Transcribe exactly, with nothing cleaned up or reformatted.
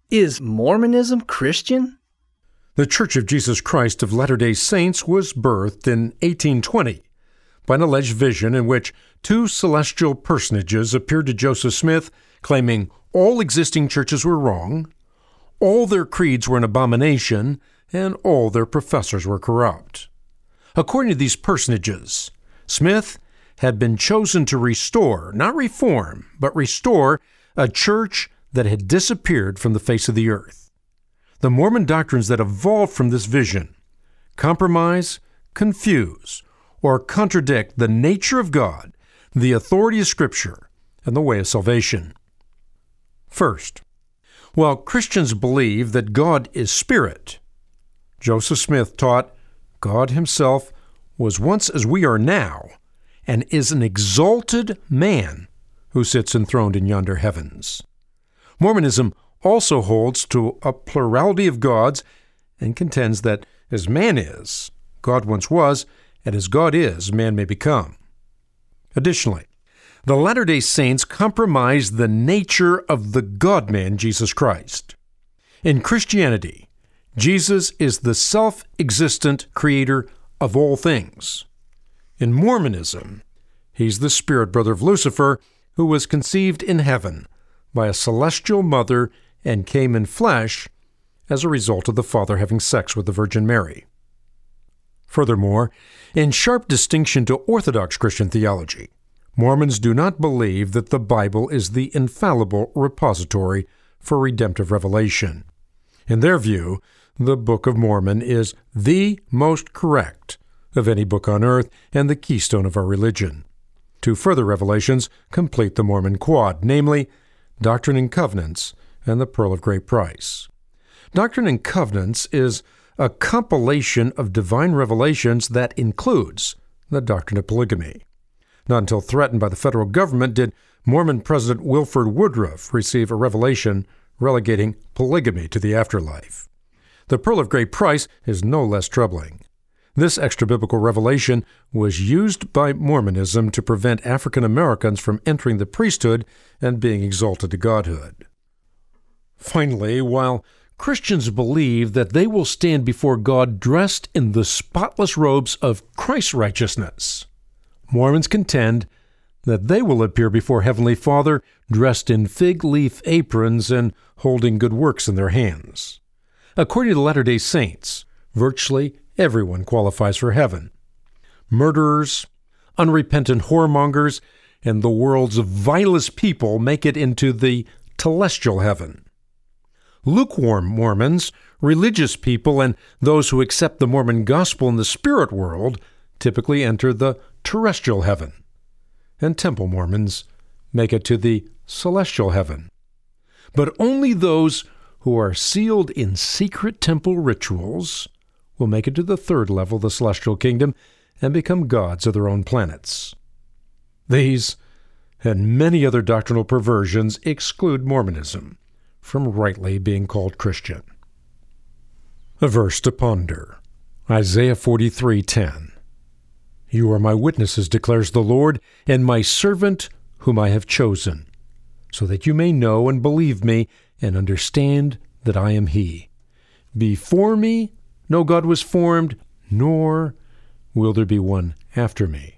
Is Mormonism Christian? The Church of Jesus Christ of Latter-day Saints was birthed in eighteen twenty by an alleged vision in which two celestial personages appeared to Joseph Smith, claiming all existing churches were wrong, all their creeds were an abomination, and all their professors were corrupt. According to these personages, Smith had been chosen to restore, not reform, but restore a church that had disappeared from the face of the earth. The Mormon doctrines that evolved from this vision compromise, confuse, or contradict the nature of God, the authority of Scripture, and the way of salvation. First, while Christians believe that God is spirit, Joseph Smith taught God himself was once as we are now, and is an exalted man who sits enthroned in yonder heavens. Mormonism also holds to a plurality of gods and contends that as man is, God once was, and as God is, man may become. Additionally, the Latter-day Saints compromise the nature of the God-man, Jesus Christ. In Christianity, Jesus is the self-existent creator of all things. In Mormonism, he's the spirit brother of Lucifer, who was conceived in heaven by a celestial mother and came in flesh as a result of the Father having sex with the Virgin Mary. Furthermore, in sharp distinction to Orthodox Christian theology, Mormons do not believe that the Bible is the infallible repository for redemptive revelation. In their view, the Book of Mormon is the most correct of any book on earth and the keystone of our religion. Two further revelations complete the Mormon quad, namely Doctrine and Covenants and the Pearl of Great Price. Doctrine and Covenants is a compilation of divine revelations that includes the doctrine of polygamy. Not until threatened by the federal government did Mormon President Wilford Woodruff receive a revelation relegating polygamy to the afterlife. The Pearl of Great Price is no less troubling. This extra-biblical revelation was used by Mormonism to prevent African Americans from entering the priesthood and being exalted to godhood. Finally, while Christians believe that they will stand before God dressed in the spotless robes of Christ's righteousness, Mormons contend that they will appear before Heavenly Father dressed in fig leaf aprons and holding good works in their hands. According to the Latter-day Saints, virtually everyone qualifies for heaven. Murderers, unrepentant whoremongers, and the world's vilest people make it into the telestial heaven. Lukewarm Mormons, religious people, and those who accept the Mormon gospel in the spirit world typically enter the terrestrial heaven, and Temple Mormons make it to the celestial heaven. But only those who are sealed in secret temple rituals will make it to the third level of the celestial kingdom and become gods of their own planets. These and many other doctrinal perversions exclude Mormonism from rightly being called Christian. A verse to ponder. Isaiah forty-three ten. You are my witnesses, declares the Lord, and my servant whom I have chosen, so that you may know and believe me and understand that I am He. Before me no God was formed, nor will there be one after me.